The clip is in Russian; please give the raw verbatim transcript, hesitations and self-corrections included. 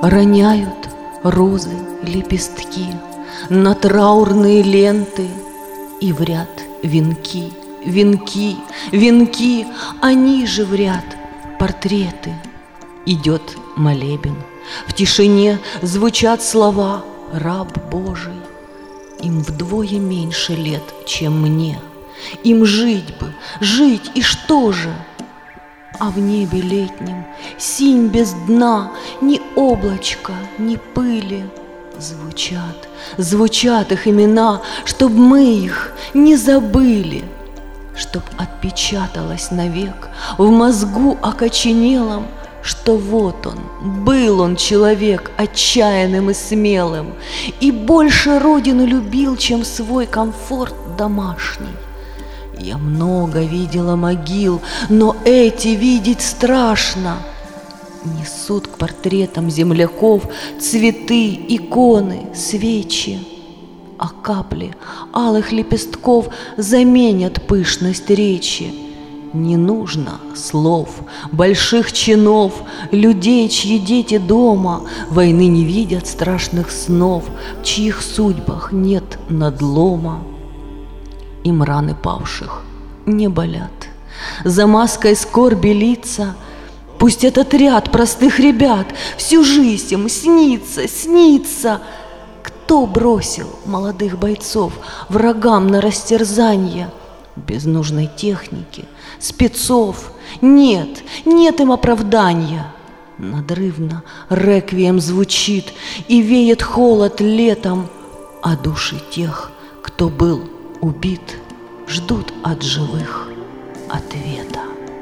Роняют розы лепестки на траурные ленты, и в ряд венки, венки, венки, они же в ряд портреты. Идет молебен, в тишине звучат слова: раб Божий. Им вдвое меньше лет, чем мне. Им жить бы, жить, и что же? А в небе летнем синь без дна, ни облачка, ни пыли. Звучат, звучат их имена, чтоб мы их не забыли, чтоб отпечаталось навек в мозгу окоченелом, что вот он, был он человек отчаянным и смелым, и больше родину любил, чем свой комфорт домашний. Я много видела могил, но эти видеть страшно. Несут к портретам земляков цветы, иконы, свечи, а капли алых лепестков заменят пышность речи. Не нужно слов, больших чинов, людей, чьи дети дома войны не видят страшных снов, в чьих судьбах нет надлома. Им раны павших не болят, за маской скорби лица. Пусть этот ряд простых ребят всю жизнь им снится, снится. Кто бросил молодых бойцов врагам на растерзанье? Без нужной техники, спецов нет, нет им оправдания. Надрывно реквием звучит, и веет холод летом, а души тех, кто был убит, ждут от живых ответа.